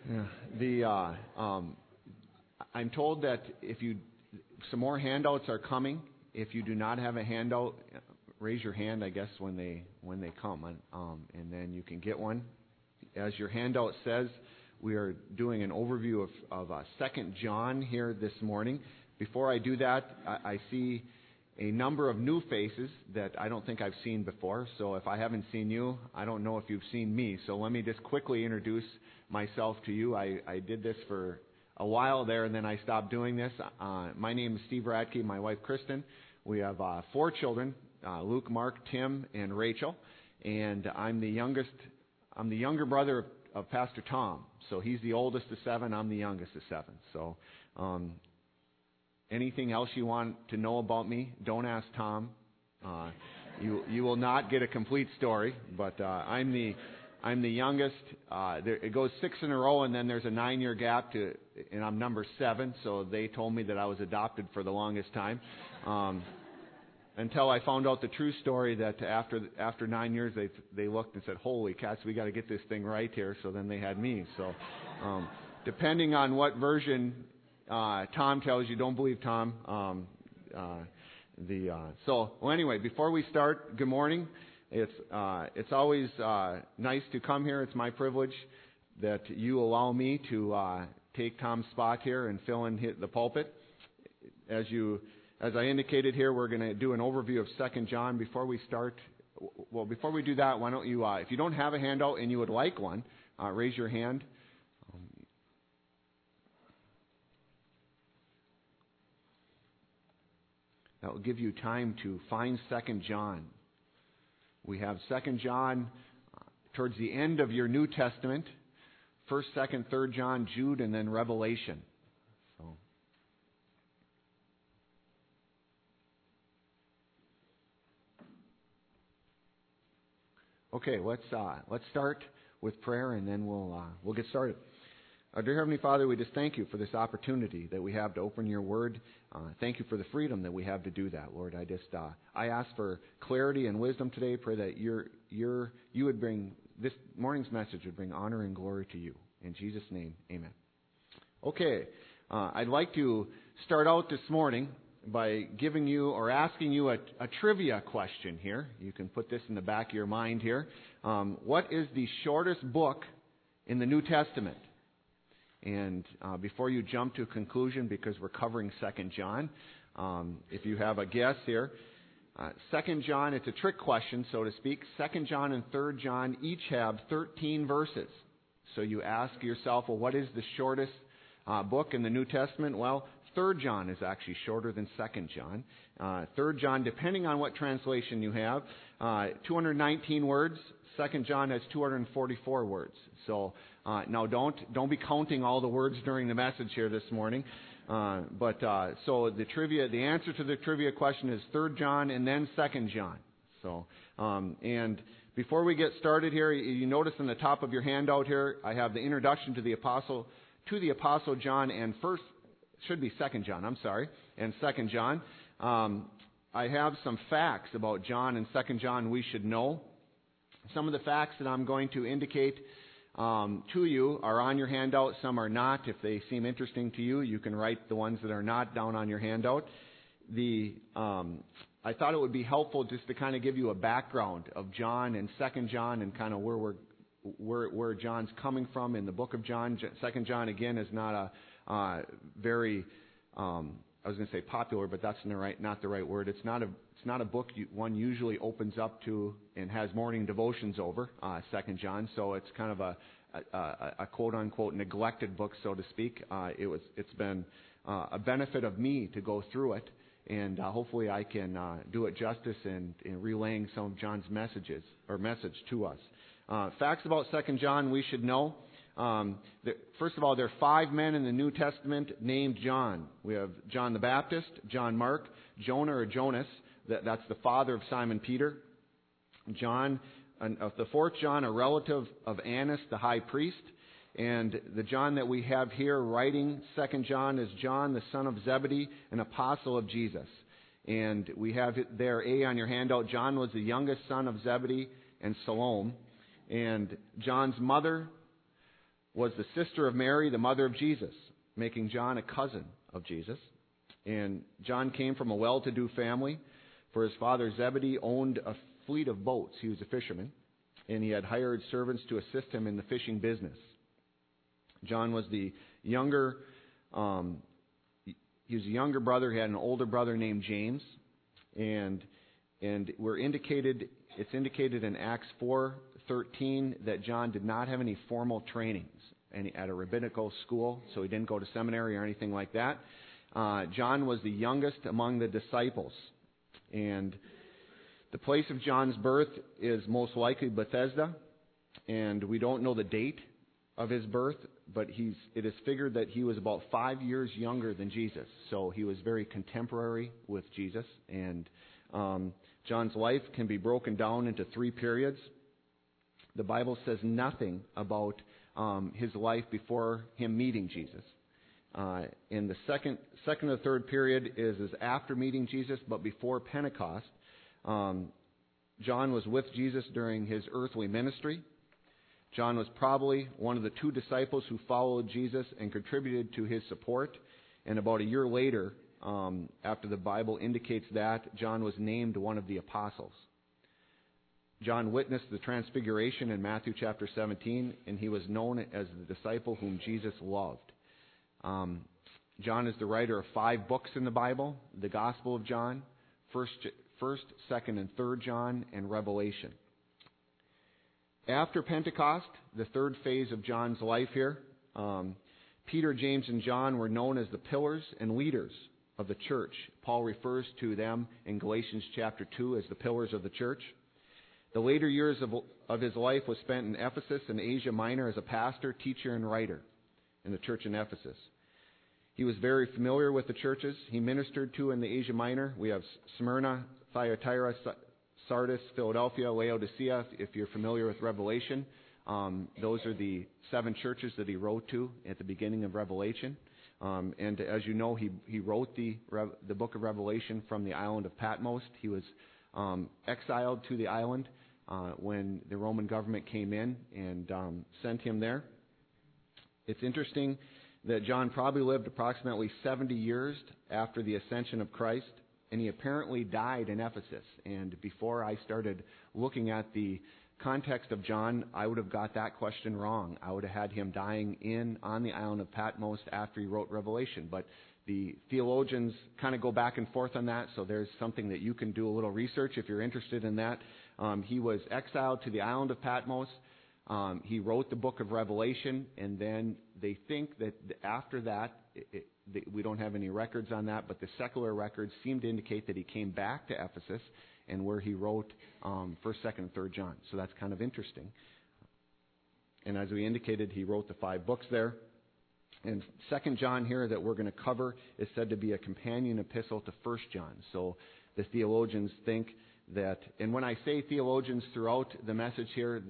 Yeah. I'm told that some more handouts are coming. If you do not have a handout, raise your hand, I guess, when they come, and then you can get one. As your handout says, we are doing an overview of 2 John here this morning. Before I do that, I see a number of new faces that I don't think I've seen before. So if I haven't seen you, I don't know if you've seen me. So let me just quickly introduce myself to you. I did this for a while there, and then I stopped doing this. My name is Steve Radke, my wife Kristen. We have 4 children, Luke, Mark, Tim, and Rachel. And I'm the younger brother of Pastor Tom. So he's the oldest of 7, I'm the youngest of 7. So anything else you want to know about me, don't ask Tom. You will not get a complete story, but I'm the youngest. It goes 6 in a row, and then there's a 9-year gap and I'm number 7. So they told me that I was adopted for the longest time, until I found out the true story that after 9 years they looked and said, "Holy cats, we got to get this thing right here." So then they had me. So depending on what version Tom tells you, don't believe Tom. Anyway, before we start, good morning. It's always nice to come here. It's my privilege that you allow me to take Tom's spot here and fill in the pulpit. As I indicated here, we're going to do an overview of 2 John. Before we do that, why don't you, if you don't have a handout and you would like one, raise your hand. That will give you time to find 2 John. We have 2 John towards the end of your New Testament, 1st, 2nd, 3rd John, Jude, and then Revelation. Okay, let's start with prayer, and then we'll get started. Our dear Heavenly Father, we just thank you for this opportunity that we have to open your Word. Thank you for the freedom that we have to do that, Lord. I ask for clarity and wisdom today. Pray that you would bring this morning's message would bring honor and glory to you. In Jesus' name, amen. Okay, I'd like to start out this morning by giving you or asking you a trivia question here. You can put this in the back of your mind here. What is the shortest book in the New Testament? And before you jump to a conclusion, because we're covering 2 John, if you have a guess here, 2 John, it's a trick question, so to speak. 2 John and 3 John each have 13 verses. So you ask yourself, well, what is the shortest book in the New Testament? Well, 3 John is actually shorter than 2 John. 3 John, depending on what translation you have, 219 words. 2 John has 244 words. So now don't be counting all the words during the message here this morning. So the answer to the trivia question is 3 John and then 2 John. So and before we get started here, you notice in the top of your handout here, I have the introduction to the Apostle John and 2 John, and 2 John. I have some facts about John and 2 John we should know. Some of the facts that I'm going to indicate to you are on your handout. Some are not. If they seem interesting to you, you can write the ones that are not down on your handout. I thought it would be helpful just to kind of give you a background of John and 2 John and kind of where John's coming from in the book of John. 2 John, again, is not a very, I was going to say popular, but that's not the right word. It's not a book one usually opens up to and has morning devotions over, 2 John. So it's kind of a quote unquote neglected book, so to speak. It's been a benefit of me to go through it, and hopefully I can do it justice in relaying some of John's message to us. Facts about 2 John we should know. First of all, there are 5 men in the New Testament named John. We have John the Baptist, John Mark, Jonah or Jonas. That's the father of Simon Peter. John, the 4th John, a relative of Annas, the high priest. And the John that we have here writing 2 John is John, the son of Zebedee, an apostle of Jesus. And we have there A on your handout. John was the youngest son of Zebedee and Salome. And John's mother was the sister of Mary, the mother of Jesus, making John a cousin of Jesus. And John came from a well-to-do family, for his father Zebedee owned a fleet of boats. He was a fisherman, and he had hired servants to assist him in the fishing business. John was the younger. He was a younger brother. He had an older brother named James, and it's indicated in Acts 4:13 that John did not have any formal trainings at a rabbinical school, so he didn't go to seminary or anything like that. John was the youngest among the disciples, and the place of John's birth is most likely Bethesda, and we don't know the date of his birth, but it is figured that he was about 5 years younger than Jesus, so he was very contemporary with Jesus. And John's life can be broken down into 3 periods. The Bible says nothing about his life before him meeting Jesus. In the second or third period is after meeting Jesus, but before Pentecost. John was with Jesus during his earthly ministry. John was probably one of the 2 disciples who followed Jesus and contributed to his support. And about a year later, after the Bible indicates that, John was named one of the apostles. John witnessed the transfiguration in Matthew chapter 17, and he was known as the disciple whom Jesus loved. John is the writer of 5 books in the Bible: the Gospel of John, 1st, 2nd, and 3rd John, and Revelation. After Pentecost, the third phase of John's life here, Peter, James, and John were known as the pillars and leaders of the church. Paul refers to them in Galatians chapter 2 as the pillars of the church. The later years of his life was spent in Ephesus and Asia Minor as a pastor, teacher, and writer in the church in Ephesus. He was very familiar with the churches he ministered to in the Asia Minor. We have Smyrna, Thyatira, Sardis, Philadelphia, Laodicea. If you're familiar with Revelation, those are the 7 churches that he wrote to at the beginning of Revelation. And as you know, he wrote the book of Revelation from the island of Patmos. He was exiled to the island when the Roman government came in and sent him there. It's interesting that John probably lived approximately 70 years after the ascension of Christ, and he apparently died in Ephesus. And before I started looking at the context of John, I would have got that question wrong. I would have had him dying on the island of Patmos after he wrote Revelation. But the theologians kind of go back and forth on that, so there's something that you can do a little research if you're interested in that. He was exiled to the island of Patmos. He wrote the book of Revelation, and then they think that after that, we don't have any records on that, but the secular records seem to indicate that he came back to Ephesus and where he wrote 1st, 2nd, and 3rd John. So that's kind of interesting. And as we indicated, he wrote the 5 books there. And 2nd John here that we're going to cover is said to be a companion epistle to 1st John. So the theologians think that, and when I say theologians throughout the message here,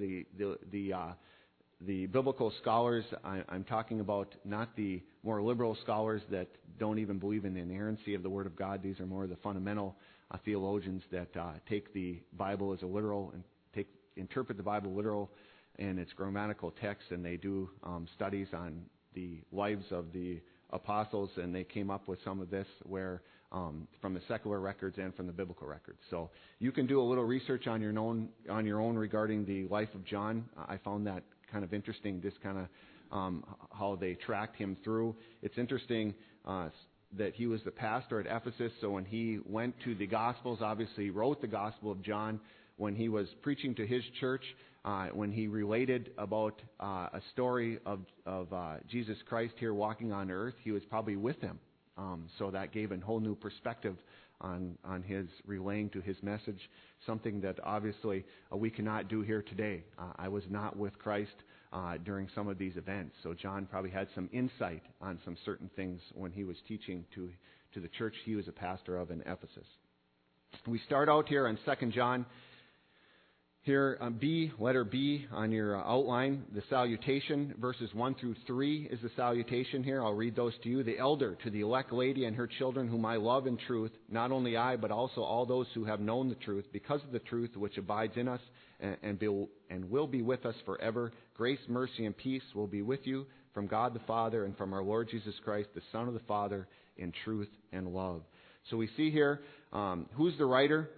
the biblical scholars, I'm talking about not the more liberal scholars that don't even believe in the inerrancy of the Word of God. These are more the fundamental theologians that take the Bible as a literal and interpret the Bible literal in its grammatical text, and they do studies on the lives of the apostles, and they came up with some of this where from the secular records and from the biblical records. So you can do a little research on your own regarding the life of John. I found that kind of interesting, just kind of how they tracked him through. It's interesting that he was the pastor at Ephesus, so when he went to the Gospels, obviously he wrote the Gospel of John. When he was preaching to his church, when he related about a story of Jesus Christ here walking on earth, he was probably with them. So that gave a whole new perspective on his relaying to his message, something that obviously we cannot do here today. I was not with Christ during some of these events, so John probably had some insight on some certain things when he was teaching to the church he was a pastor of in Ephesus. We start out here in 2 John. Here, B, letter B on your outline, the salutation, verses 1 through 3 is the salutation here. I'll read those to you. The elder to the elect lady and her children whom I love in truth, not only I, but also all those who have known the truth, because of the truth which abides in us and will be with us forever. Grace, mercy, and peace will be with you from God the Father and from our Lord Jesus Christ, the Son of the Father, in truth and love. So we see here, who's the writer?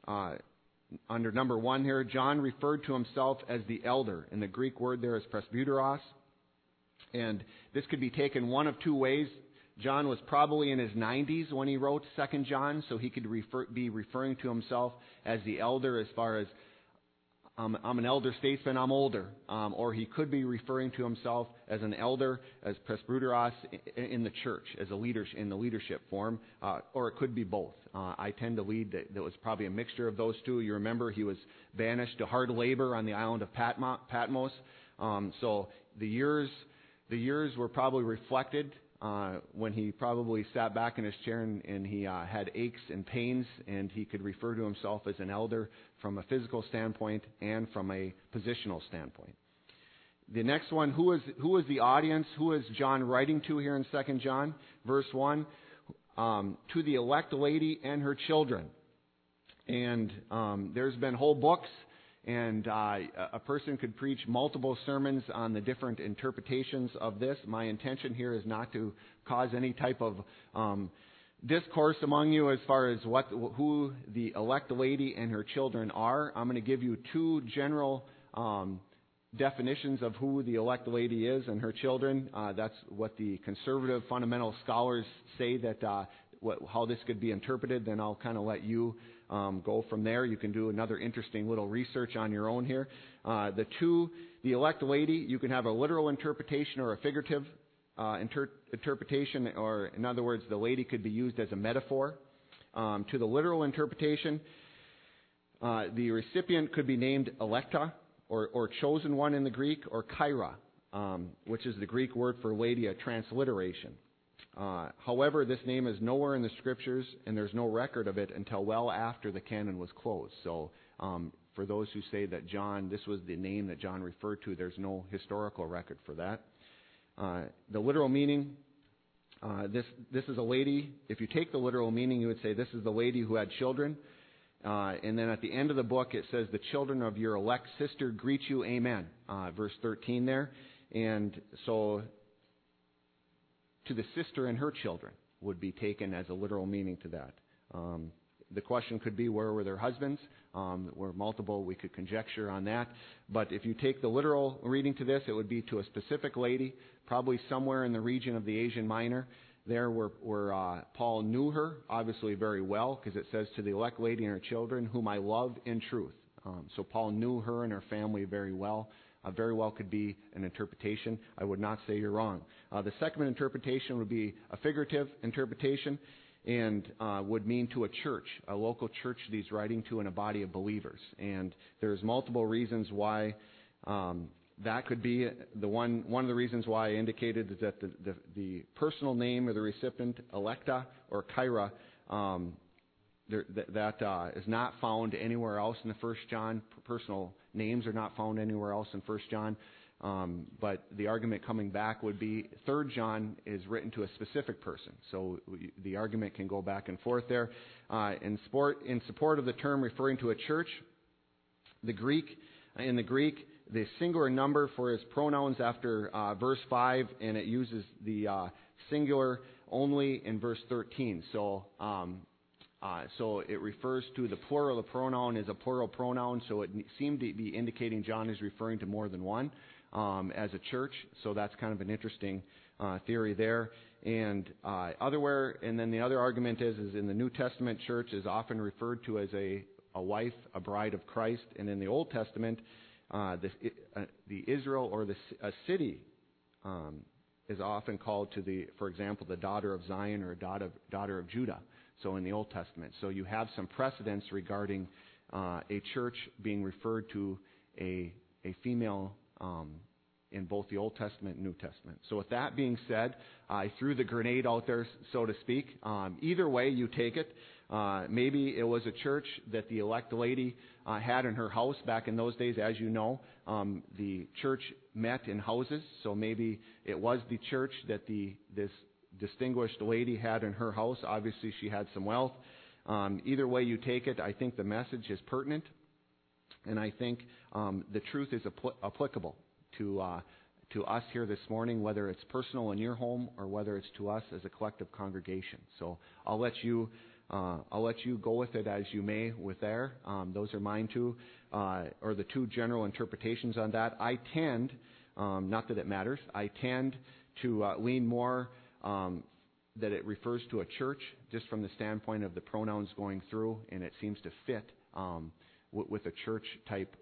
Under number 1 here, John referred to himself as the elder, and the Greek word there is presbyteros. And this could be taken one of two ways. John was probably in his 90s when he wrote 2 John, so he could be referring to himself as the elder as far as, I'm an elder statesman, I'm older. Or he could be referring to himself as an elder, as presbyteros in the church, as a leader in the leadership form, or it could be both. I tend to lead that was probably a mixture of those two. You remember he was banished to hard labor on the island of Patmos. So the years were probably reflected when he probably sat back in his chair and he had aches and pains, and he could refer to himself as an elder from a physical standpoint and from a positional standpoint. The next one, who is the audience? Who is John writing to here in 2 John? Verse 1, to the elect lady and her children. And there's been whole books, and a person could preach multiple sermons on the different interpretations of this. My intention here is not to cause any type of discourse among you as far as who the elect lady and her children are. I'm going to give you two general definitions of who the elect lady is and her children. That's what the conservative fundamental scholars say that how this could be interpreted. Then I'll kind of let you go from there. You can do another interesting little research on your own here. The elect lady, you can have a literal interpretation or a figurative interpretation, or in other words, the lady could be used as a metaphor. To the literal interpretation, the recipient could be named electa, or chosen one in the Greek, or Kyra, which is the Greek word for lady, a transliteration. However, this name is nowhere in the Scriptures, and there's no record of it until well after the canon was closed. So for those who say that this was the name that John referred to, there's no historical record for that. The literal meaning, this is a lady. If you take the literal meaning, you would say this is the lady who had children. And then at the end of the book, it says, the children of your elect sister greet you, amen. Verse 13 there. And so, to the sister and her children would be taken as a literal meaning to that. The question could be, where were their husbands? Were multiple, we could conjecture on that. But if you take the literal reading to this, it would be to a specific lady, probably somewhere in the region of the Asian Minor. There where Paul knew her, obviously very well, because it says to the elect lady and her children, whom I love in truth. So Paul knew her and her family very well. Very well could be an interpretation. I would not say you're wrong. The second interpretation would be a figurative interpretation, and would mean to a church, a local church that he's writing to in a body of believers. And there's multiple reasons why that could be. One of the reasons why I indicated is that the personal name of the recipient, electa or Kyra, that is not found anywhere else in the 1 John. Personal names are not found anywhere else in 1 John. But the argument coming back would be 3 John is written to a specific person. So the argument can go back and forth there. In support of the term referring to a church, in the Greek, the singular number for his pronouns after verse 5, and it uses the singular only in verse 13. So it refers to the plural. The pronoun is a plural pronoun, so it seemed to be indicating John is referring to more than one as a church. So that's kind of an interesting theory there. And then the other argument is in the New Testament, church is often referred to as a wife, a bride of Christ, and in the Old Testament, the Israel or a city is often called for example, the daughter of Zion or daughter of Judah. So in the Old Testament, so you have some precedents regarding a church being referred to a female in both the Old Testament and New Testament. So with that being said, I threw the grenade out there, so to speak. Either way you take it, Maybe it was a church that the elect lady had in her house back in those days. As you know, the church met in houses, so maybe it was the church that this distinguished lady had in her house. Obviously, she had some wealth. Either way you take it, I think the message is pertinent, and I think the truth is applicable to us here this morning, whether it's personal in your home or whether it's to us as a collective congregation. So I'll let you go with it as you may with there. Those are mine too, or the two general interpretations on that. I tend, not that it matters, I tend to lean more that it refers to a church just from the standpoint of the pronouns going through, and it seems to fit with a church type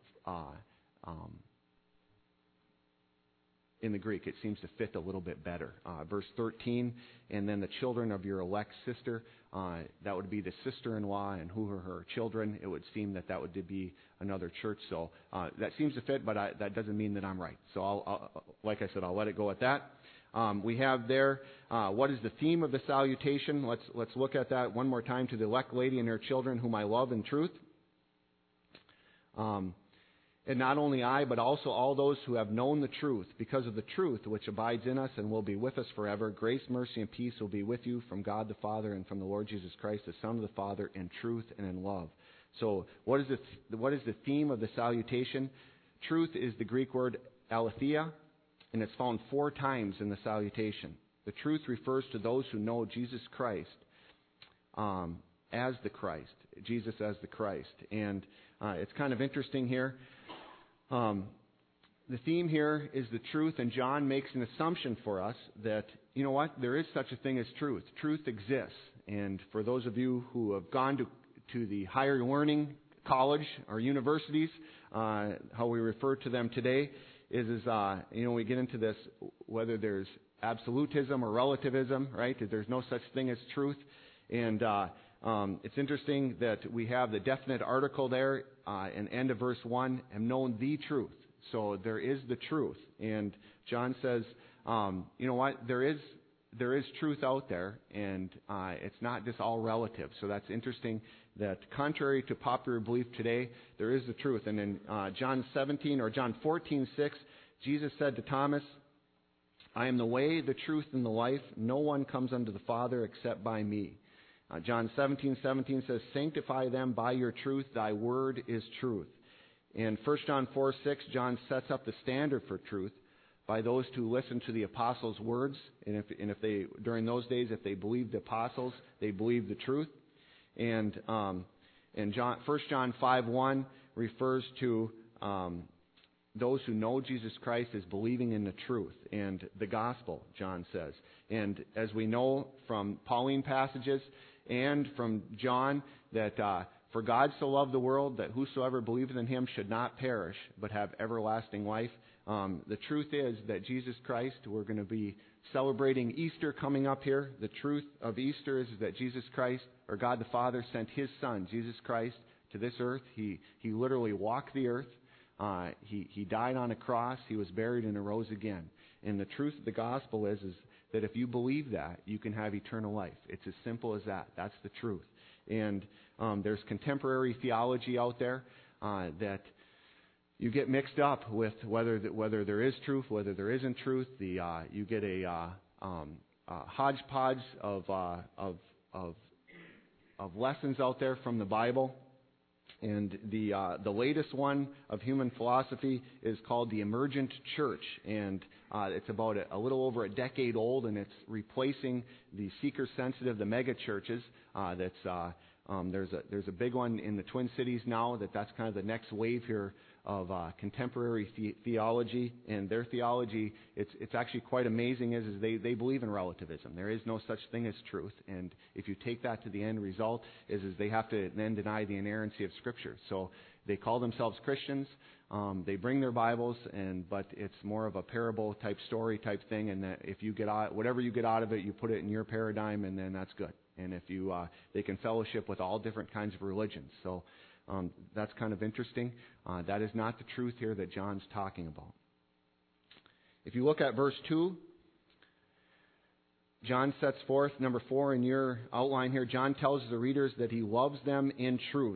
in the Greek. It seems to fit a little bit better. Verse 13, and then the children of your elect sister, that would be the sister-in-law and who are her children. It would seem that would be another church. So that seems to fit, but that doesn't mean that I'm right. So I'll like I said, I'll let it go at that. We have there, what is the theme of the salutation? Let's look at that one more time. To the elect lady and her children, whom I love in truth. And not only I, but also all those who have known the truth, because of the truth which abides in us and will be with us forever. Grace, mercy, and peace will be with you from God the Father and from the Lord Jesus Christ, the Son of the Father, in truth and in love. So what is the theme of the salutation? Truth is the Greek word aletheia, and it's found 4 times in the salutation. The truth refers to those who know Jesus Christ as the Christ, Jesus as the Christ. And it's kind of interesting here. The theme here is the truth, and John makes an assumption for us that, you know what, there is such a thing as truth. Truth exists. And for those of you who have gone to the higher learning college or universities, how we refer to them today, is we get into this, whether there's absolutism or relativism, right? There's no such thing as truth. And it's interesting that we have the definite article there in end of verse 1, have known the truth. So there is the truth. And John says, you know what, there is truth out there, and it's not just all relative. So that's interesting that contrary to popular belief today, there is the truth. And in John 14:6, Jesus said to Thomas, I am the way, the truth, and the life. No one comes unto the Father except by me. John 17:17 says, sanctify them by your truth. Thy word is truth. And 1 John 4:6, John sets up the standard for truth by those who listen to the apostles' words. And if they, during those days, if they believed the apostles, they believed the truth. And 1 John 5:1 refers to those who know Jesus Christ as believing in the truth and the gospel, John says. And as we know from Pauline passages and from John, that for God so loved the world that whosoever believeth in him should not perish but have everlasting life. The truth is that Jesus Christ, we're going to be celebrating Easter coming up here. The truth of Easter is that Jesus Christ, or God the Father, sent His Son, Jesus Christ, to this earth. He literally walked the earth. He died on a cross. He was buried and arose again. And the truth of the gospel is that if you believe that, you can have eternal life. It's as simple as that. That's the truth. And there's contemporary theology out there that you get mixed up with whether there is truth, whether there isn't truth. You get a hodgepodge of lessons out there from the Bible. And the latest one of human philosophy is called the Emergent Church, and it's about a little over a decade old, and it's replacing the seeker-sensitive, the mega churches. There's a big one in the Twin Cities now. That's kind of the next wave here of contemporary theology, and their theology, it's actually quite amazing. Is they believe in relativism. There is no such thing as truth, and if you take that to the end result, is they have to then deny the inerrancy of Scripture. So they call themselves Christians. They bring their Bibles, but it's more of a parable type story type thing, and that if you get out, whatever you get out of it, you put it in your paradigm, and then that's good. And if they can fellowship with all different kinds of religions. So that's kind of interesting. That is not the truth here that John's talking about. If you look at verse 2, John sets forth, number 4 in your outline here, John tells the readers that he loves them in truth.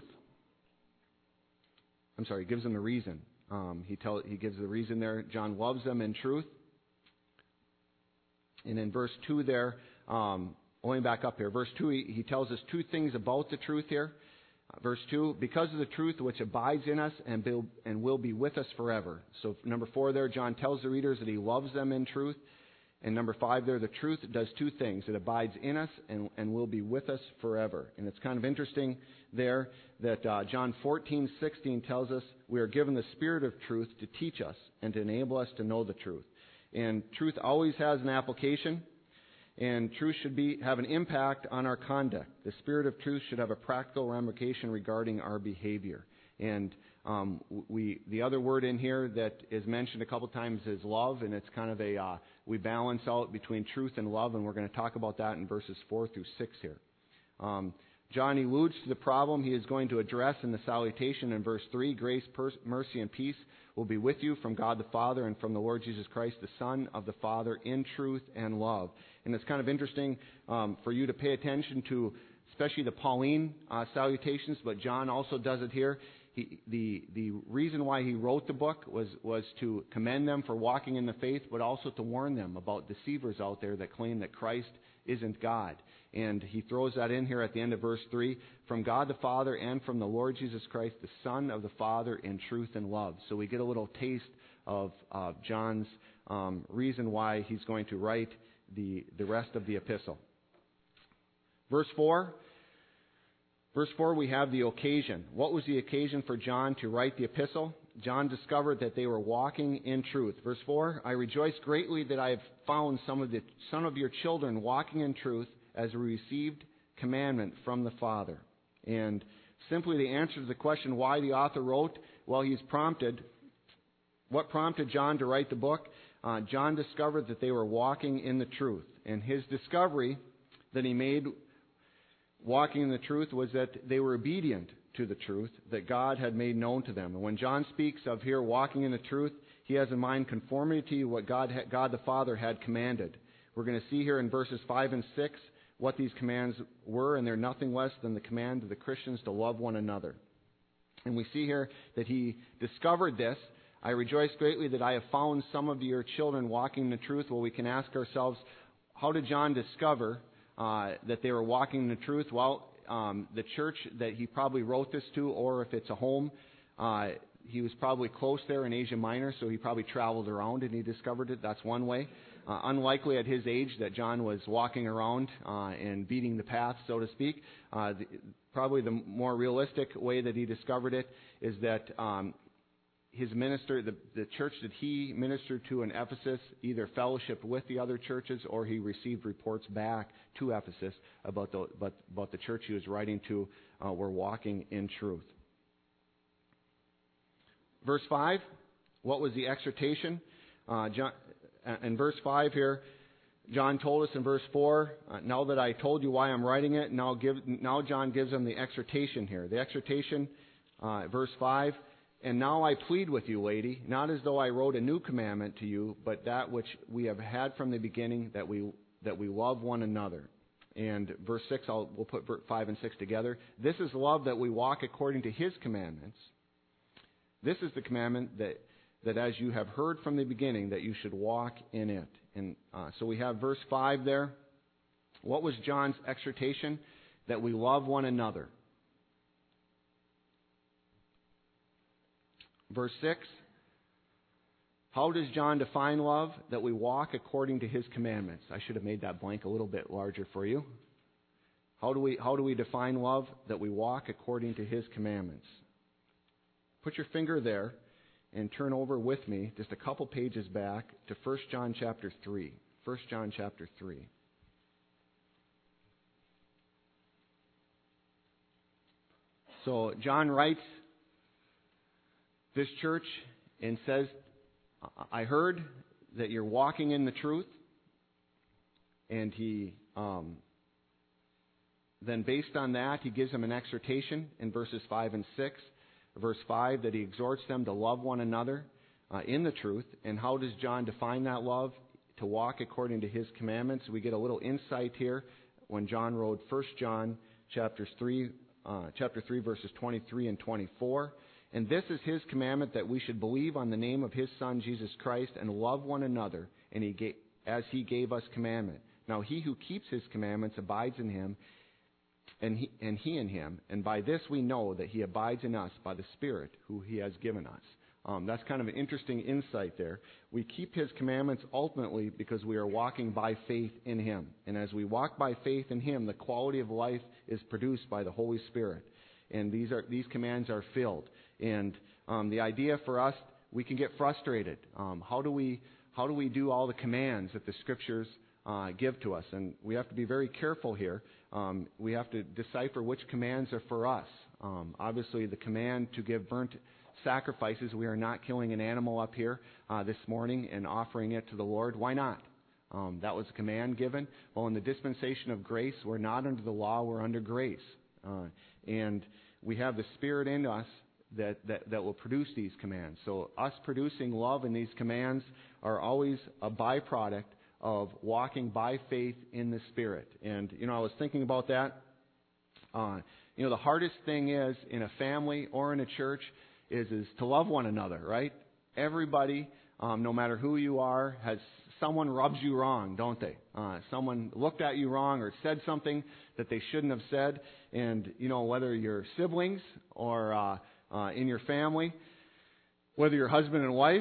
He gives them the reason. He gives the reason there. John loves them in truth. And in verse 2 there, going back up here, verse 2, he tells us two things about the truth here. Verse 2, because of the truth which abides in us and will be with us forever. So number 4 there, John tells the readers that he loves them in truth. And number 5 there, the truth does two things. It abides in us and will be with us forever. And it's kind of interesting there that John 14:16 tells us we are given the Spirit of truth to teach us and to enable us to know the truth. And truth always has an application, and truth should have an impact on our conduct. The Spirit of truth should have a practical ramification regarding our behavior. And the other word in here that is mentioned a couple times is love, and it's kind of we balance out between truth and love, and we're going to talk about that in verses 4 through 6 here. John alludes to the problem he is going to address in the salutation in verse 3. Grace, mercy, and peace will be with you from God the Father and from the Lord Jesus Christ, the Son of the Father, in truth and love. And it's kind of interesting for you to pay attention to, especially the Pauline salutations, but John also does it here. The reason why he wrote the book was to commend them for walking in the faith, but also to warn them about deceivers out there that claim that Christ isn't God. And he throws that in here at the end of verse 3, from God the Father and from the Lord Jesus Christ, the Son of the Father, in truth and love. So we get a little taste of John's reason why he's going to write the rest of the epistle. Verse 4, we have the occasion. What was the occasion for John to write the epistle? John discovered that they were walking in truth. Verse 4, I rejoice greatly that I have found some of your children walking in truth as we received commandment from the Father. And simply the answer to the question why the author wrote, well, he's prompted. What prompted John to write the book? John discovered that they were walking in the truth. And his discovery that he made walking in the truth was that they were obedient to the truth that God had made known to them. And when John speaks of here walking in the truth, he has in mind conformity to what God the Father had commanded. We're going to see here in verses 5 and 6 what these commands were, and they're nothing less than the command of the Christians to love one another. And we see here that he discovered this. I rejoice greatly that I have found some of your children walking in the truth. Well, we can ask ourselves, how did John discover that they were walking in the truth? Well, the church that he probably wrote this to, or if it's a home, he was probably close there in Asia Minor, so he probably traveled around and he discovered it. That's one way. Unlikely at his age that John was walking around and beating the path, so to speak. Probably the more realistic way that he discovered it is that his minister, the church that he ministered to in Ephesus, either fellowshiped with the other churches or he received reports back to Ephesus about the church he was writing to were walking in truth. Verse 5, what was the exhortation? In verse 5 here, John told us in verse 4, now that I told you why I'm writing it, now John gives them the exhortation here. The exhortation, verse 5, and now I plead with you, lady, not as though I wrote a new commandment to you, but that which we have had from the beginning, that we love one another. And verse 6, we'll put 5 and 6 together. This is love, that we walk according to His commandments. This is the commandment that as you have heard from the beginning, that you should walk in it. And so we have verse 5 there. What was John's exhortation? That we love one another. Verse 6. How does John define love? That we walk according to His commandments. I should have made that blank a little bit larger for you. How do we define love? That we walk according to His commandments. Put your finger there and turn over with me just a couple pages back to 1 John chapter 3. 1 John chapter 3. So John writes this church and says, I heard that you're walking in the truth. And he then based on that, he gives them an exhortation in verses 5 and 6. Verse 5, that he exhorts them to love one another in the truth. And how does John define that love? to walk according to His commandments. We get a little insight here when John wrote 1 John chapter 3, verses 23 and 24. And this is His commandment, that we should believe on the name of His Son, Jesus Christ, and love one another, as He gave us commandment. Now He who keeps His commandments abides in Him, and he in Him. And by this we know that He abides in us, by the Spirit who He has given us. That's kind of an interesting insight there. We keep His commandments ultimately because we are walking by faith in Him. And as we walk by faith in Him, the quality of life is produced by the Holy Spirit. And these commands are filled. And the idea for us, we can get frustrated. How do we do all the commands that the Scriptures give to us? And we have to be very careful here. We have to decipher which commands are for us. Obviously, the command to give burnt sacrifices. We are not killing an animal up here this morning and offering it to the Lord. Why not? That was a command given. Well, in the dispensation of grace, we're not under the law, we're under grace. And we have the Spirit in us that will produce these commands. So us producing love in these commands are always a byproduct of walking by faith in the Spirit. And, I was thinking about that. The hardest thing is in a family or in a church is to love one another, right? Everybody, no matter who you are, someone rubs you wrong, don't they? Someone looked at you wrong or said something that they shouldn't have said. And, whether you're siblings or in your family, whether you're husband and wife,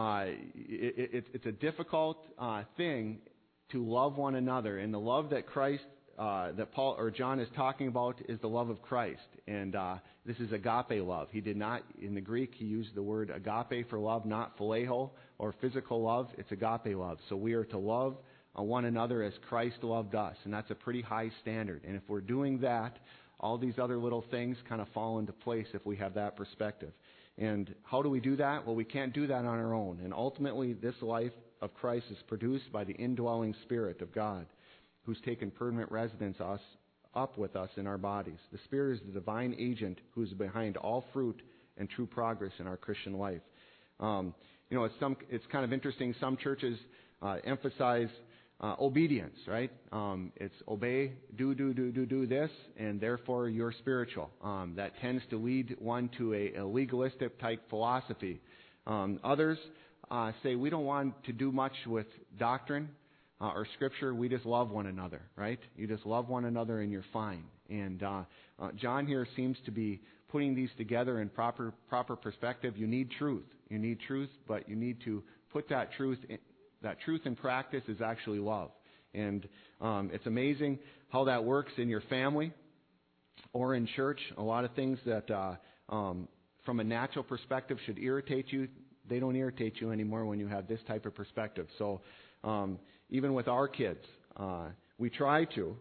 it's a difficult thing to love one another. And the love that Christ, that Paul or John is talking about, is the love of Christ. And this is agape love. He did not, in the Greek, he used the word agape for love, not phileo or physical love. It's agape love. So we are to love one another as Christ loved us. And that's a pretty high standard. And if we're doing that, all these other little things kind of fall into place if we have that perspective. And how do we do that? Well, we can't do that on our own. And ultimately, this life of Christ is produced by the indwelling Spirit of God, who's taken permanent residence up with us in our bodies. The Spirit is the divine agent who's behind all fruit and true progress in our Christian life. It's kind of interesting. Some churches emphasize obedience, right? It's obey, do this, and therefore you're spiritual. That tends to lead one to a legalistic type philosophy. Others say we don't want to do much with doctrine or Scripture. We just love one another, right? You just love one another and you're fine. And John here seems to be putting these together in proper perspective. You need truth. You need truth, but you need to put that truth in. That truth in practice is actually love. And it's amazing how that works in your family or in church. A lot of things that from a natural perspective should irritate you, they don't irritate you anymore when you have this type of perspective. So even with our kids, we try to.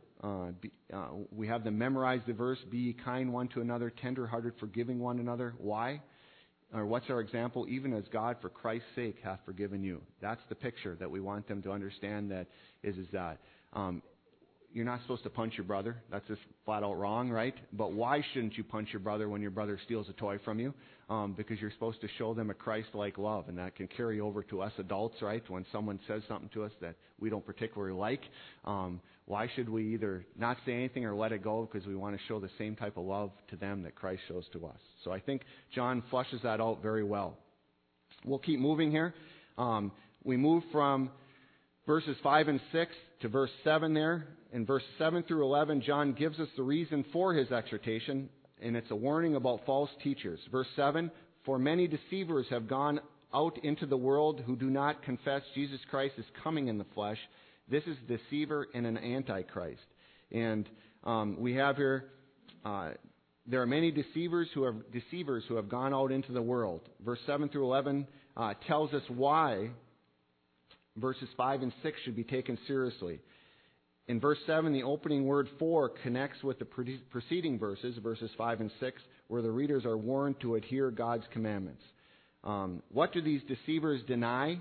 We have them memorize the verse, be ye kind one to another, tender-hearted, forgiving one another. Why? Or what's our example? Even as God, for Christ's sake, hath forgiven you. That's the picture that we want them to understand. That is that you're not supposed to punch your brother. That's just flat out wrong, right? But why shouldn't you punch your brother when your brother steals a toy from you? Because you're supposed to show them a Christ-like love, and that can carry over to us adults, right? When someone says something to us that we don't particularly like, why should we either not say anything or let it go because we want to show the same type of love to them that Christ shows to us? So I think John flushes that out very well. We'll keep moving here. We move from verses 5 and 6 to verse 7 there. In verse 7 through 11, John gives us the reason for his exhortation, and it's a warning about false teachers. Verse 7, for many deceivers have gone out into the world who do not confess Jesus Christ is coming in the flesh. This is a deceiver and an antichrist. And we have here, there are many deceivers who have gone out into the world. Verse 7 through 11 tells us why verses 5 and 6 should be taken seriously. In verse 7, the opening word for connects with the preceding verses 5 and 6, where the readers are warned to adhere God's commandments. What do these deceivers deny?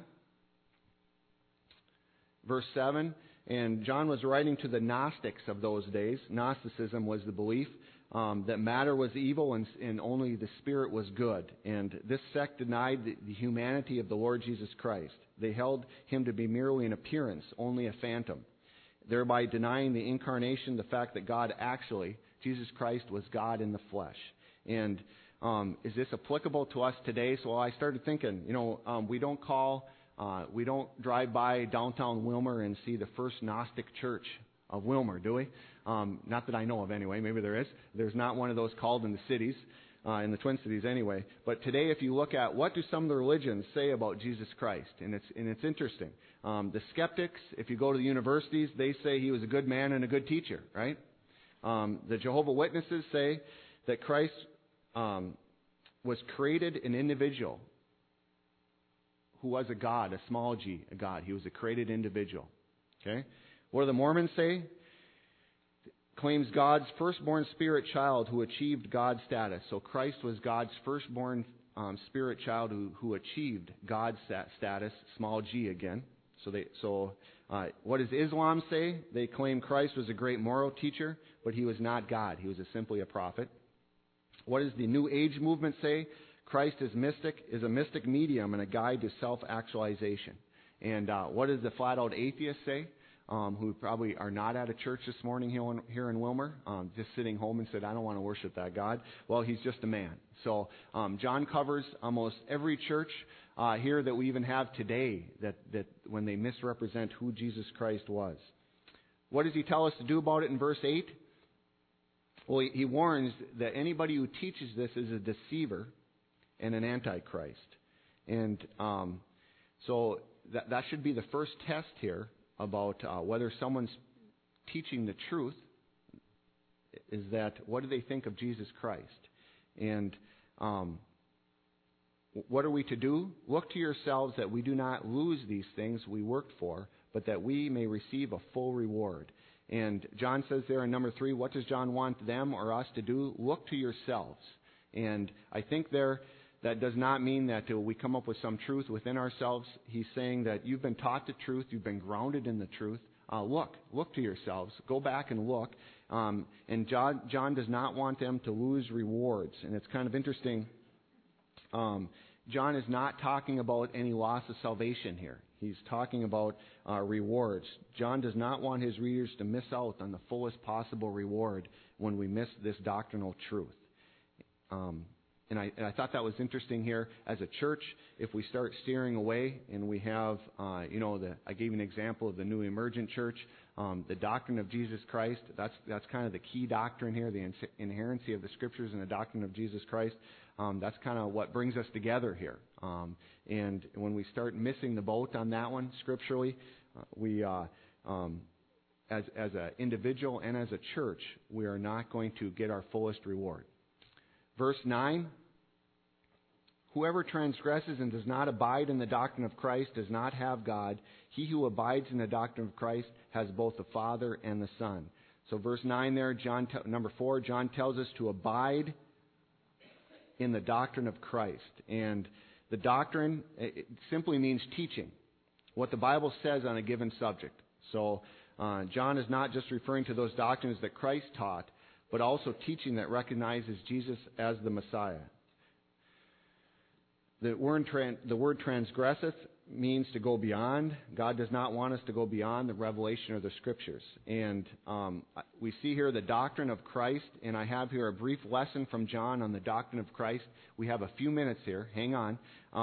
Verse 7, and John was writing to the Gnostics of those days. Gnosticism was the belief that matter was evil and only the Spirit was good. And this sect denied the humanity of the Lord Jesus Christ. They held him to be merely an appearance, only a phantom, thereby denying the incarnation, the fact that God actually, Jesus Christ, was God in the flesh. And is this applicable to us today? So I started thinking, we don't drive by downtown Willmar and see the first Gnostic church of Willmar, do we? Not that I know of anyway. Maybe there is. There's not one of those called in the cities, in the Twin Cities anyway. But today, if you look at what do some of the religions say about Jesus Christ, and it's interesting. The skeptics, if you go to the universities, they say he was a good man and a good teacher, right? The Jehovah's Witnesses say that Christ was created an individual who was a God, a small g, a God. He was a created individual. Okay? What do the Mormons say? Claims God's firstborn spirit child who achieved God's status. So Christ was God's firstborn spirit child who achieved God's status, small g again. So what does Islam say? They claim Christ was a great moral teacher, but he was not God. He was simply a prophet. What does the New Age movement say? Christ is a mystic medium and a guide to self-actualization. And what does the flat-out atheist say? Who probably are not at a church this morning here in Willmar, just sitting home and said, I don't want to worship that God. Well, he's just a man. So John covers almost every church here that we even have today that when they misrepresent who Jesus Christ was. What does he tell us to do about it in verse 8? Well, he warns that anybody who teaches this is a deceiver and an antichrist. And so that should be the first test here about whether someone's teaching the truth, is that what do they think of Jesus Christ? And what are we to do? Look to yourselves that we do not lose these things we worked for, but that we may receive a full reward. And John says there in number 3, what does John want them or us to do? Look to yourselves. And I think there, that does not mean that we come up with some truth within ourselves. He's saying that you've been taught the truth, you've been grounded in the truth. Look to yourselves. Go back and look. And John does not want them to lose rewards. And it's kind of interesting. John is not talking about any loss of salvation here. He's talking about rewards. John does not want his readers to miss out on the fullest possible reward when we miss this doctrinal truth. And I thought that was interesting here. As a church, if we start steering away and we have, I gave an example of the New Emergent Church, the doctrine of Jesus Christ, that's kind of the key doctrine here, the inerrancy of the Scriptures and the doctrine of Jesus Christ. That's kind of what brings us together here. And when we start missing the boat on that one scripturally, we, as an individual and as a church, we are not going to get our fullest reward. Verse 9, whoever transgresses and does not abide in the doctrine of Christ does not have God. He who abides in the doctrine of Christ has both the Father and the Son. So verse 9 there, number 4, John tells us to abide in the doctrine of Christ. And the doctrine, it simply means teaching, what the Bible says on a given subject. So John is not just referring to those doctrines that Christ taught, but also teaching that recognizes Jesus as the Messiah. The word transgresseth means to go beyond. God does not want us to go beyond the revelation of the Scriptures. And we see here the doctrine of Christ, and I have here a brief lesson from John on the doctrine of Christ. We have a few minutes here. Hang on.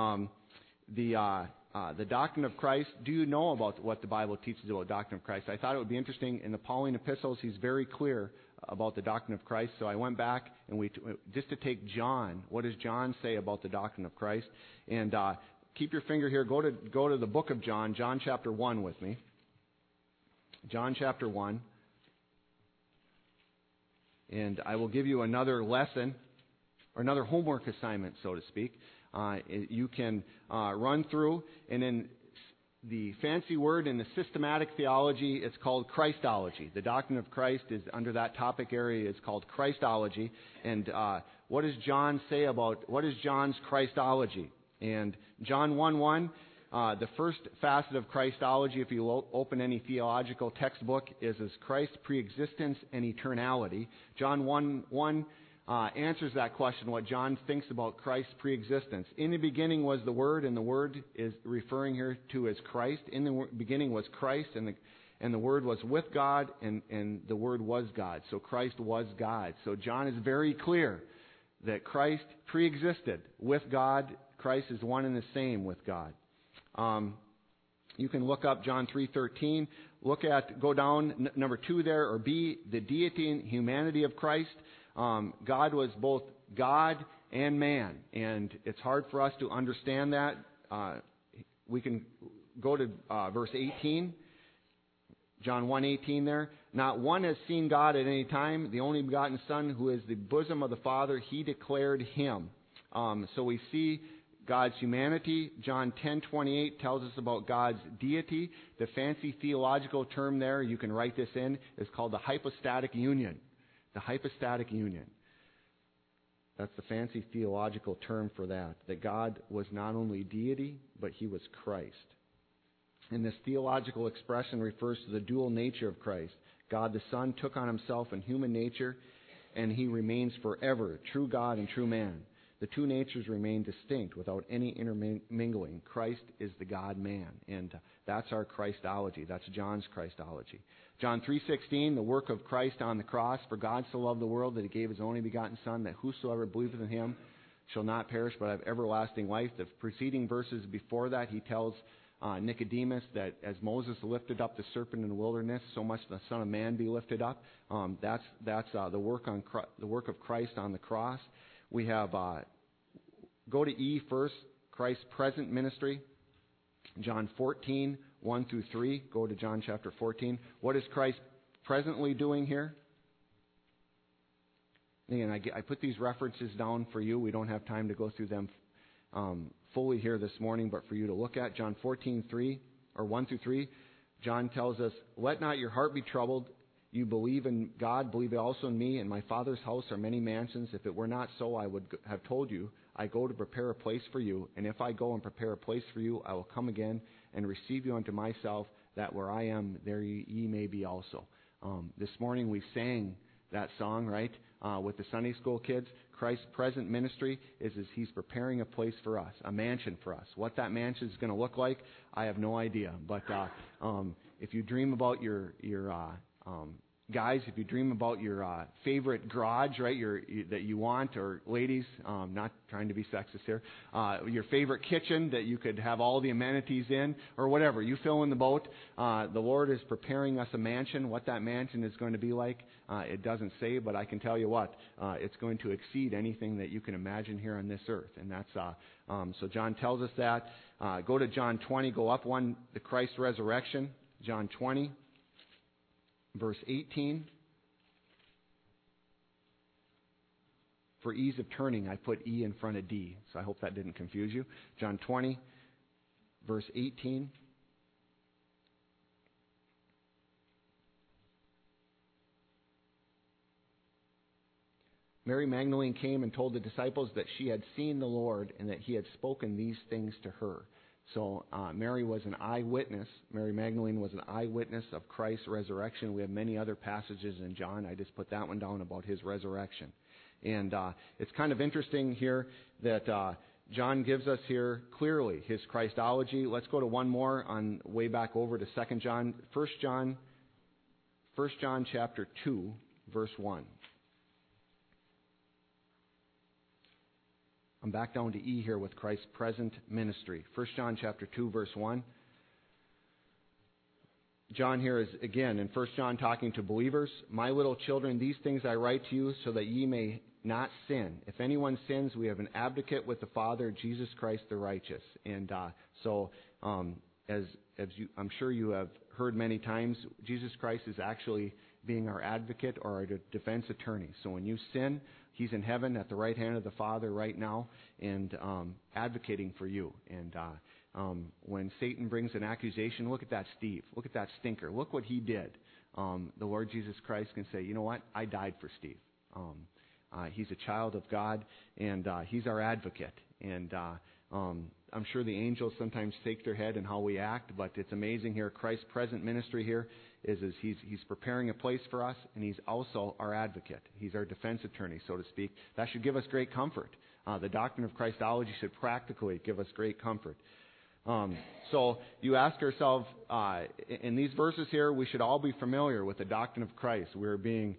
The doctrine of Christ, do you know about what the Bible teaches about the doctrine of Christ? I thought it would be interesting. In the Pauline epistles, he's very clear about the doctrine of Christ. So I went back and just to take John, what does John say about the doctrine of Christ? And keep your finger here. Go to the book of John, John chapter 1 with me. John chapter 1. And I will give you another lesson, or another homework assignment, so to speak. You can run through, and in the fancy word in the systematic theology, it's called Christology. The doctrine of Christ is under that topic area. It's called Christology. And what does John say about, what is John's Christology? And John 1:1, The first facet of Christology, if you open any theological textbook, is Christ's preexistence and eternality. John 1:1 answers that question, what John thinks about Christ's preexistence. In the beginning was the Word, and the Word is referring here to as Christ. In the beginning was Christ, and the Word was with God, and the Word was God. So Christ was God. So John is very clear that Christ preexisted with God. Christ is one and the same with God. You can look up John 3:13. Go down number 2 there, or B, the deity and humanity of Christ. God was both God and man, and it's hard for us to understand that. We can go to verse 18, John 1:18 there. Not one has seen God at any time. The only begotten Son, who is the bosom of the Father, He declared Him. So we see God's humanity. John 10:28 tells us about God's deity. The fancy theological term there, you can write this in, is called the hypostatic union. The hypostatic union. That's the fancy theological term for that. That God was not only deity, but He was Christ. And this theological expression refers to the dual nature of Christ. God the Son took on Himself in human nature, and He remains forever, true God and true man. The two natures remain distinct without any intermingling. Christ is the God-man, and that's our Christology. That's John's Christology. John 3:16, the work of Christ on the cross. For God so loved the world that He gave His only begotten Son, that whosoever believeth in Him shall not perish but have everlasting life. The preceding verses before that, He tells Nicodemus that as Moses lifted up the serpent in the wilderness, so much the Son of Man be lifted up. That's the work of Christ on the cross. We have, go to E first, Christ's present ministry. John 14:1-3. Go to John chapter 14. What is Christ presently doing here? Again, I put these references down for you. We don't have time to go through them fully here this morning, but for you to look at. John 14:3 or 1-3. John tells us, "Let not your heart be troubled. You believe in God, believe also in me. In my Father's house are many mansions. If it were not so, I would have told you. I go to prepare a place for you. And if I go and prepare a place for you, I will come again and receive you unto myself, that where I am, there ye may be also." This morning we sang that song, right, with the Sunday school kids. Christ's present ministry is He's preparing a place for us, a mansion for us. What that mansion is going to look like, I have no idea. But if you dream about your guys, if you dream about your favorite garage, right, that you want, or ladies, not trying to be sexist here, your favorite kitchen that you could have all the amenities in, or whatever, you fill in the boat. The Lord is preparing us a mansion. What that mansion is going to be like, it doesn't say, but I can tell you what, it's going to exceed anything that you can imagine here on this earth. And that's so John tells us that. Go to John 20, go up one, the Christ resurrection, John 20. Verse 18. For ease of turning, I put E in front of D, so I hope that didn't confuse you. John 20, verse 18. Mary Magdalene came and told the disciples that she had seen the Lord and that He had spoken these things to her. So Mary was an eyewitness. Mary Magdalene was an eyewitness of Christ's resurrection. We have many other passages in John. I just put that one down about His resurrection. And it's kind of interesting here that John gives us here clearly His Christology. Let's go to one more on way back over to 2 John. 1 John chapter 2, verse 1. I'm back down to E here with Christ's present ministry. 1 John chapter 2, verse 1. John here is, again, in 1 John talking to believers. "My little children, these things I write to you so that ye may not sin. If anyone sins, we have an advocate with the Father, Jesus Christ the righteous." And as I'm sure you have heard many times, Jesus Christ is actually being our advocate or our defense attorney. So when you sin, He's in heaven at the right hand of the Father right now and advocating for you. And when Satan brings an accusation, look at that Steve. Look at that stinker. Look what he did. The Lord Jesus Christ can say, you know what? I died for Steve. He's a child of God, and He's our advocate. And I'm sure the angels sometimes shake their head in how we act, but it's amazing here. Christ's present ministry here is he's preparing a place for us, and he's also our advocate. He's our defense attorney, so to speak. That should give us great comfort. The doctrine of Christology should practically give us great comfort. So you ask yourself, in these verses here, we should all be familiar with the doctrine of Christ. We're being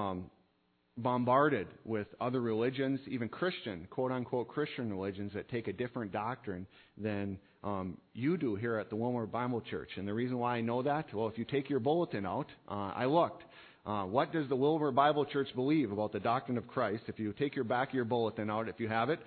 bombarded with other religions, even Christian, quote-unquote Christian religions that take a different doctrine than you do here at the Wilmer Bible Church. And the reason why I know that, well, if you take your bulletin out, I looked. What does the Wilmer Bible Church believe about the doctrine of Christ? If you take your back of your bulletin out, if you have it,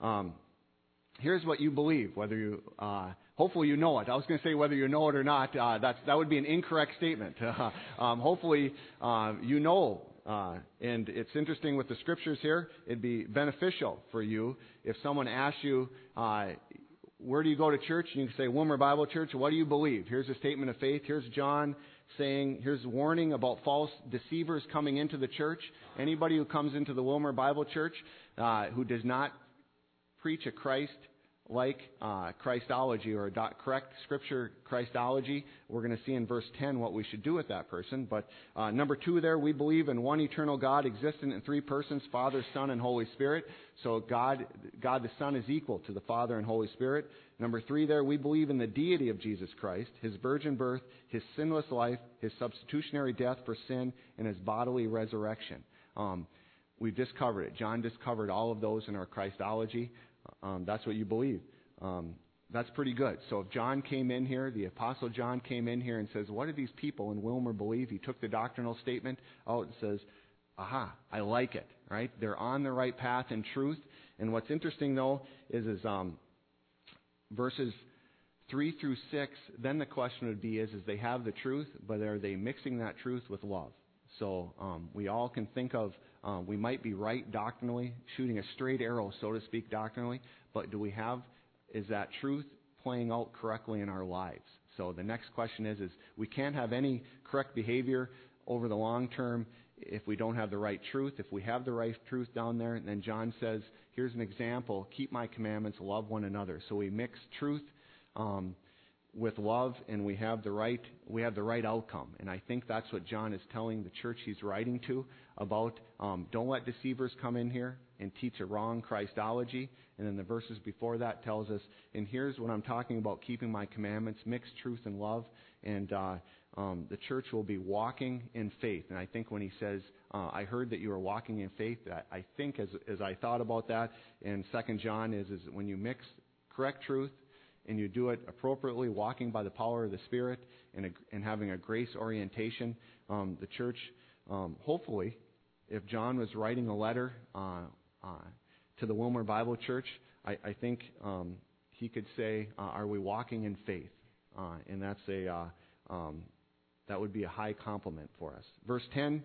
here's what you believe, whether you, hopefully you know it. I was going to say whether you know it or not. That would be an incorrect statement. Hopefully you know. And it's interesting with the scriptures here. It'd be beneficial for you if someone asks you, where do you go to church? And you can say, Wilmer Bible Church. What do you believe? Here's a statement of faith. Here's John saying, here's a warning about false deceivers coming into the church. Anybody who comes into the Wilmer Bible Church who does not preach a Christ-like Christology or a correct Scripture Christology, we're going to see in verse 10 what we should do with that person. But number 2 there, we believe in one eternal God existent in 3 persons, Father, Son, and Holy Spirit. So God the Son is equal to the Father and Holy Spirit. Number 3 there, we believe in the deity of Jesus Christ, His virgin birth, His sinless life, His substitutionary death for sin, and His bodily resurrection. We've just covered it. John just covered all of those in our Christology. That's what you believe. That's pretty good. So if John came in here, the Apostle John came in here and says, what do these people in Wilmer believe? He took the doctrinal statement out and says, aha, I like it, right? They're on the right path in truth. And what's interesting, though, is verses 3 through 6, then the question would be is they have the truth, but are they mixing that truth with love? So we all can think of, we might be right doctrinally, shooting a straight arrow, so to speak, doctrinally, but is that truth playing out correctly in our lives? So the next question is we can't have any correct behavior over the long term if we don't have the right truth. If we have the right truth down there, and then John says, here's an example, keep my commandments, love one another. So we mix truth with love, and we have the right outcome. And I think that's what John is telling the church he's writing to about don't let deceivers come in here and teach a wrong Christology. And then the verses before that tells us, and here's what I'm talking about, keeping my commandments, mix truth and love, and the church will be walking in faith. And I think when he says, I heard that you are walking in faith, I think as I thought about that in 2 John is when you mix correct truth and you do it appropriately, walking by the power of the Spirit and having a grace orientation, the church, hopefully, if John was writing a letter to the Wilmer Bible Church, I think he could say, are we walking in faith? And that's that would be a high compliment for us. Verse 10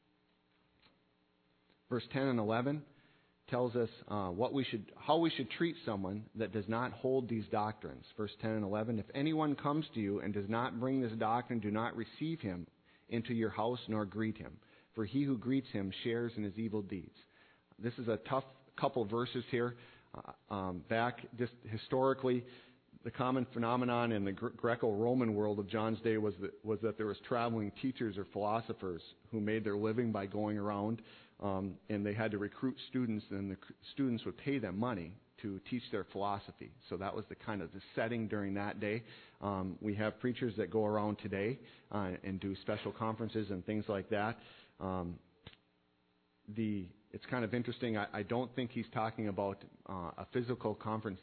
and 11 tells us how we should treat someone that does not hold these doctrines. Verse 10 and 11, if anyone comes to you and does not bring this doctrine, do not receive him into your house nor greet him. For he who greets him shares in his evil deeds. This is a tough couple verses here. Back just historically, the common phenomenon in the Greco-Roman world of John's day was that there was traveling teachers or philosophers who made their living by going around, and they had to recruit students, and the students would pay them money to teach their philosophy. So that was the setting during that day. We have preachers that go around today and do special conferences and things like that. It's kind of interesting. I don't think he's talking about a physical conference,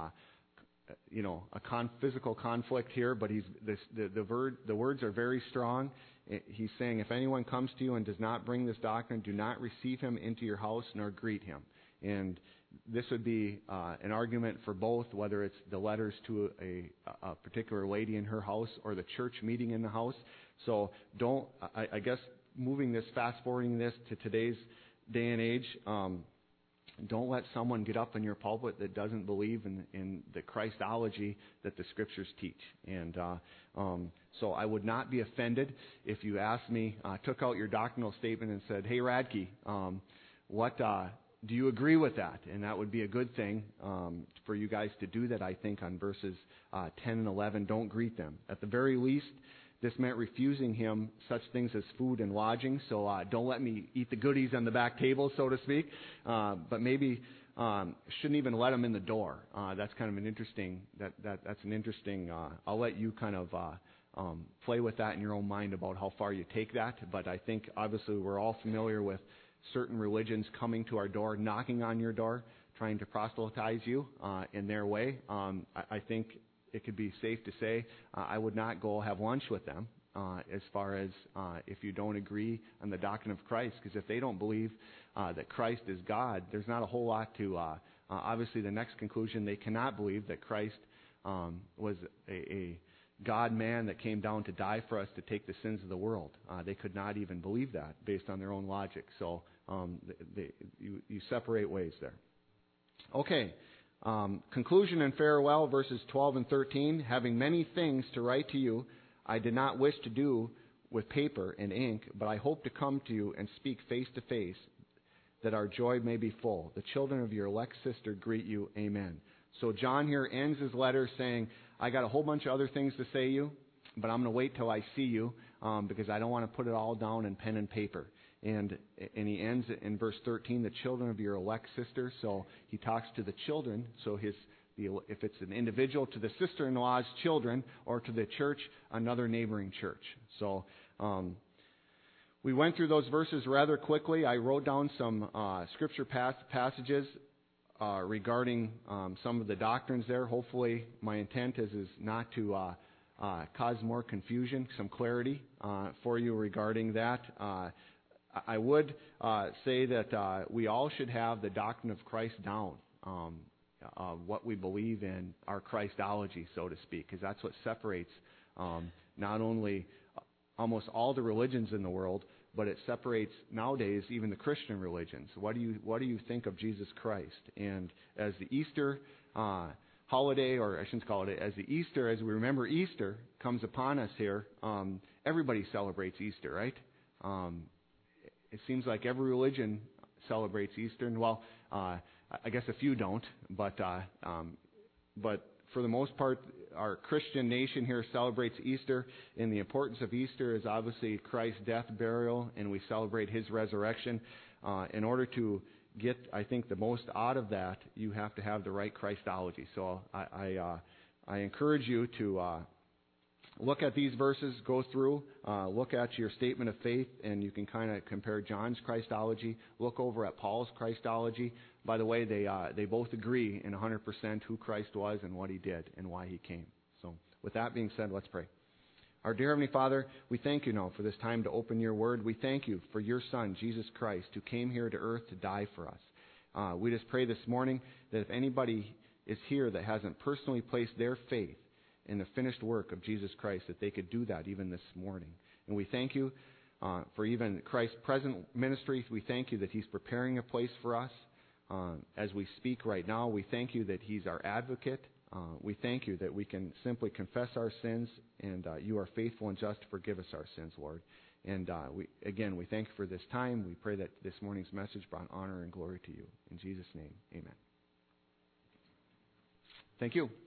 physical conflict here, but the words are very strong. He's saying, if anyone comes to you and does not bring this doctrine, do not receive him into your house nor greet him. And this would be an argument for both, whether it's the letters to a particular lady in her house or the church meeting in the house. So I guess fast forwarding this to today's day and age, don't let someone get up in your pulpit that doesn't believe in the Christology that the Scriptures teach. And so I would not be offended if you asked me, took out your doctrinal statement and said, hey, Radke, Do you agree with that? And that would be a good thing for you guys to do that, I think, on verses 10 and 11. Don't greet them. At the very least, this meant refusing him such things as food and lodging. So don't let me eat the goodies on the back table, so to speak. But maybe shouldn't even let him in the door. That's kind of an interesting. That's an interesting. I'll let you kind of play with that in your own mind about how far you take that. But I think obviously we're all familiar with certain religions coming to our door, knocking on your door, trying to proselytize you in their way. I think it could be safe to say I would not go have lunch with them as far as if you don't agree on the doctrine of Christ, because if they don't believe that Christ is God, there's not a whole lot to, obviously the next conclusion, they cannot believe that Christ was a God-man that came down to die for us to take the sins of the world. They could not even believe that based on their own logic. So you separate ways there. Okay. Conclusion and farewell, verses 12 and 13. Having many things to write to you, I did not wish to do with paper and ink, but I hope to come to you and speak face to face, that our joy may be full. The children of your elect sister greet you. Amen. So John here ends his letter saying, I got a whole bunch of other things to say to you, but I'm going to wait till I see you because I don't want to put it all down in pen and paper. And he ends in verse 13, the children of your elect sister. So he talks to the children. So if it's an individual, to the sister-in-law's children, or to the church, another neighboring church. So we went through those verses rather quickly. I wrote down some scripture passages regarding some of the doctrines there. Hopefully my intent is not to cause more confusion, some clarity for you regarding that. I would say that we all should have the doctrine of Christ down, what we believe in, our Christology, so to speak, because that's what separates not only almost all the religions in the world, but it separates nowadays even the Christian religions. What do you think of Jesus Christ? And as the Easter holiday, or I shouldn't call it, as we remember Easter comes upon us here, everybody celebrates Easter, right? It seems like every religion celebrates Easter, and well, I guess a few don't, but for the most part, our Christian nation here celebrates Easter, and the importance of Easter is obviously Christ's death, burial, and we celebrate His resurrection. In order to get, I think, the most out of that, you have to have the right Christology. So I encourage you to look at these verses, go through, look at your statement of faith, and you can kind of compare John's Christology, look over at Paul's Christology. By the way, they both agree in 100% who Christ was and what He did and why He came. So with that being said, let's pray. Our dear Heavenly Father, we thank You now for this time to open Your Word. We thank You for Your Son, Jesus Christ, who came here to earth to die for us. We just pray this morning that if anybody is here that hasn't personally placed their faith in the finished work of Jesus Christ, that they could do that even this morning. And we thank You for even Christ's present ministry. We thank You that He's preparing a place for us. As we speak right now, we thank You that He's our advocate. We thank You that we can simply confess our sins, and You are faithful and just to forgive us our sins, Lord. And we thank You for this time. We pray that this morning's message brought honor and glory to You. In Jesus' name, amen. Thank you.